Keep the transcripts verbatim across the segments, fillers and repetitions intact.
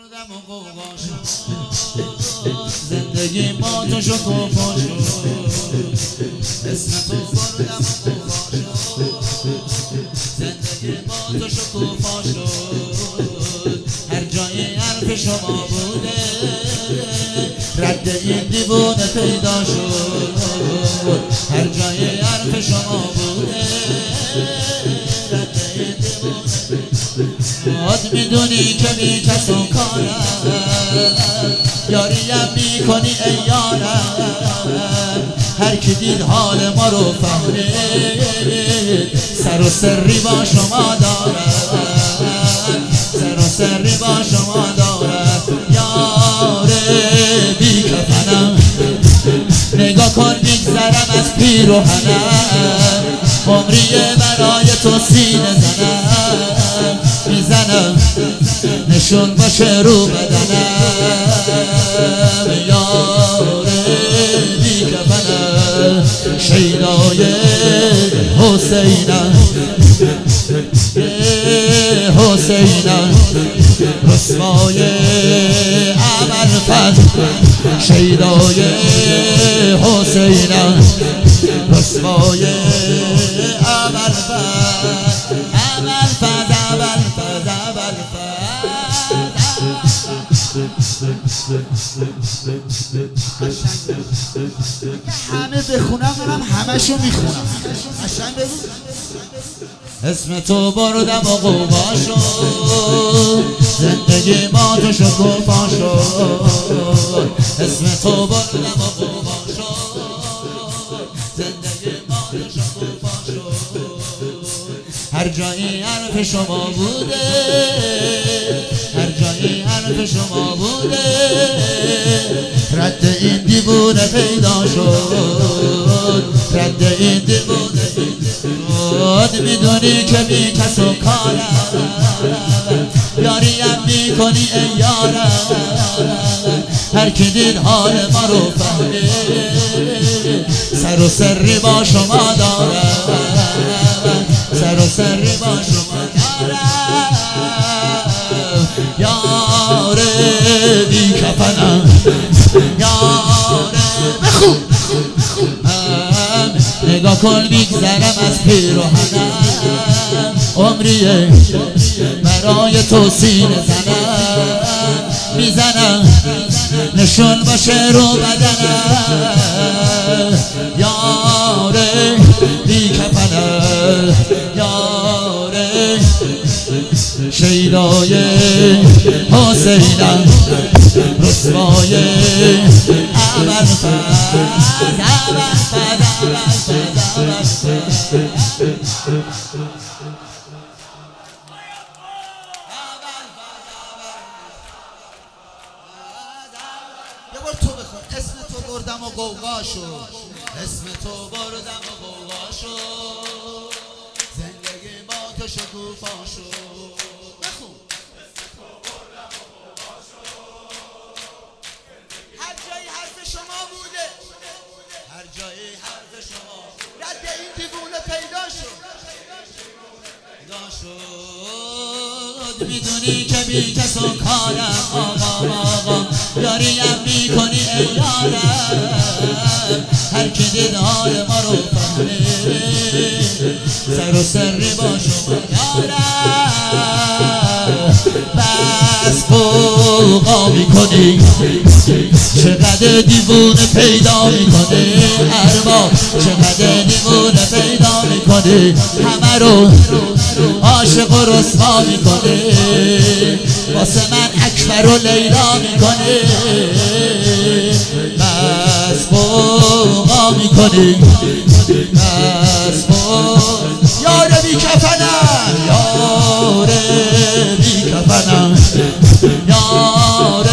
بردم و قوقا شد زندگی ما تو شکوفا شد اسم تو بردم و قوقا شد زندگی ما تو شکوفا شد هر جایی حرف شما بوده رد این دیوونه پیدا شد هر جایی حرف شما بوده رد این دیوونه خود میدونی که بی کس و کارم یاریم میکنی ای یارم هر کی دید حال ما رو فهمید سر و سری با شما دارم سر و سری با شما دارم یار بی کفنم نگاه کن میگذرم از پیروهنم عمریه برای تو سینه زنم میزنم نشون باشه رو بدنم یار بی کفنم شیدای حسینم حسینم رسوای ابوالفضل شیدای حسینم رسوای ابوالفضل ابوالفضل ابوالفضل ابوالفضل همه بخونم منم همشو میخونم قشنگ بگو اسم تو بردم و قوقا شد زندگی ما تو شکوفا شد اسم تو بردم و قوقا شد زندگی ما تو شکوفا شد هر جایی حرف شما بوده هر جایی حرف شما بوده رد این دیوونه پیدا شد رد این دیوونه خود میدونی که بی کس و کارم یاریم میکنی ای یارم هر کی دید حال ما رو فهمید سر و سری با شما دارم سر و سری با شما دارم یار بی کفنم یار بخون نگاه کن میگذرم از پیروهنم عمریه برای تو سینه زنم میزنم نشون باشه رو بدنم یار بی کفنم یار شیدای حسینم رسوای ابوالفضل یه بار تو بخون اسم تو بردم و قوقا شد اسم تو بردم و قوقا شد زندگی با تو شکوفا شد بخون هر جایی حرف شما بوده هر جایی حرف شما رد این دیوونه پیدا شد پیدا شد میدونی که بی کس و کارم آقا آقا یاریم میکنی ای یارم هر کی دید حال ما رو فهمید سر و سری با شما دارم بس قوقا میکنی چقدر دیوونه پیدا میکنی ارباب چقدر دیوونه پیدا میکنی همه رو عاشق و رسوا میکنی واسه من اکبر و لیلا میکنی بس قوقا میکنی بس قوقا یار بی کفنم یار بی کفنم یار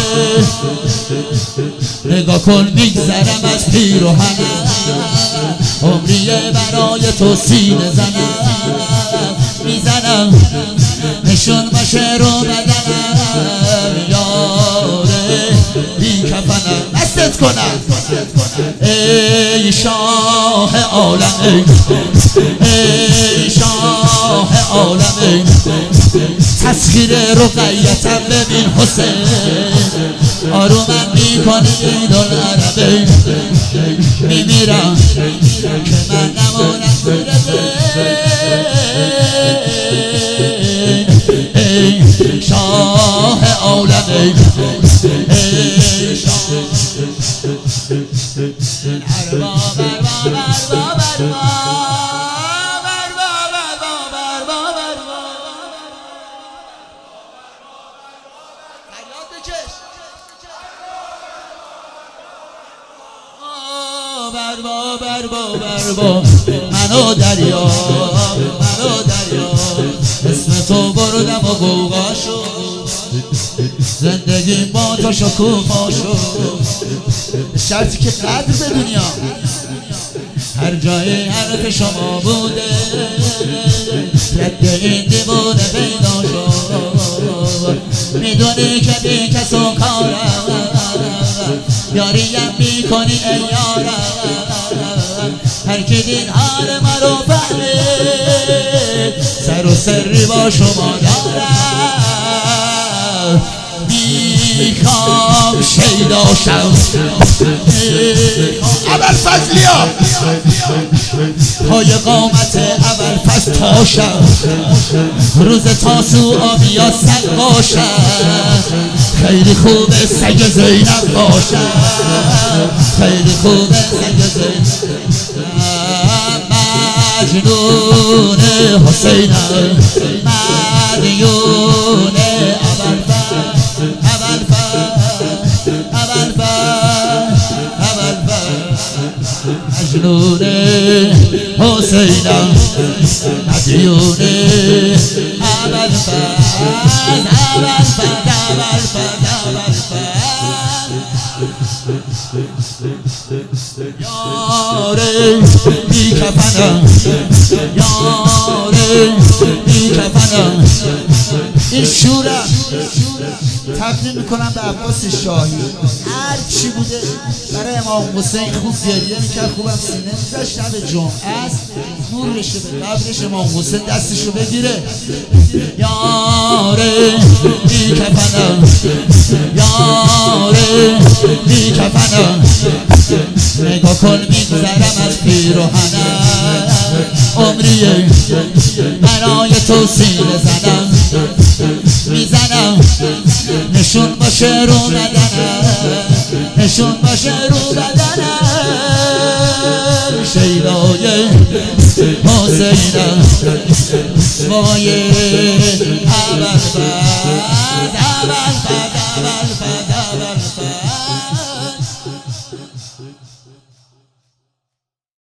نگاه کن میگذرم از پیروهنم عمریه برای تو سینه زنم میزنم نشون باشه رو بدنم یار بی کفنم دست بوست کنم ای شاه عالم ای شاه عالم تسخیر رقیتم ببین حسین آرومم میکنه این العربه میمیرم که من نمونم ای شاه عالم ای شاه اربا بربا بربا بربا بربا بربا بربا منو دریا منو دریا اسم تو بردم و گوغا شد زندگی با تو شکوفا شد شرطی که قدر به دنیا هر جای حرف شما بوده رد این دیوونه پیدا شد میدونی که بی کس و کارم یاریم میکنی ای یارم هر کی دید حال ما رو فهمید سر و سری با شما دارم میخوام شیدا شم اول فضلیا پای قامت اول فضل پاشم روز تاسو آبیا سقاشم خیلی خوبه سگ زینب باشم خیلی خوبه سگ زینب مجنون حسینم مدیون اول فضل اول فضل اول فضل اول فضل مجنون حسینم مدیون اول فضل اول فضل اول فضل اول فضل یاره بی کفنم یاره بی کفنم این شورم تقدیم میکنم به عباس شاهی هر چی بوده برای امام حسین خوب گریه میکرد خوبم سینه میزد شب جمعه است نور بشه به قبرش امام حسین دستشو بگیره یاره بی کفنم یاره بی کفنم نگاه کن میگذرم از پیراهنم عمریه برای تو سینه زنم میزنم نشون باشه رو بدنم نشون باشه رو بدنم شیدای حسینم وای اول فضل اول فضل اول فضل اول فضل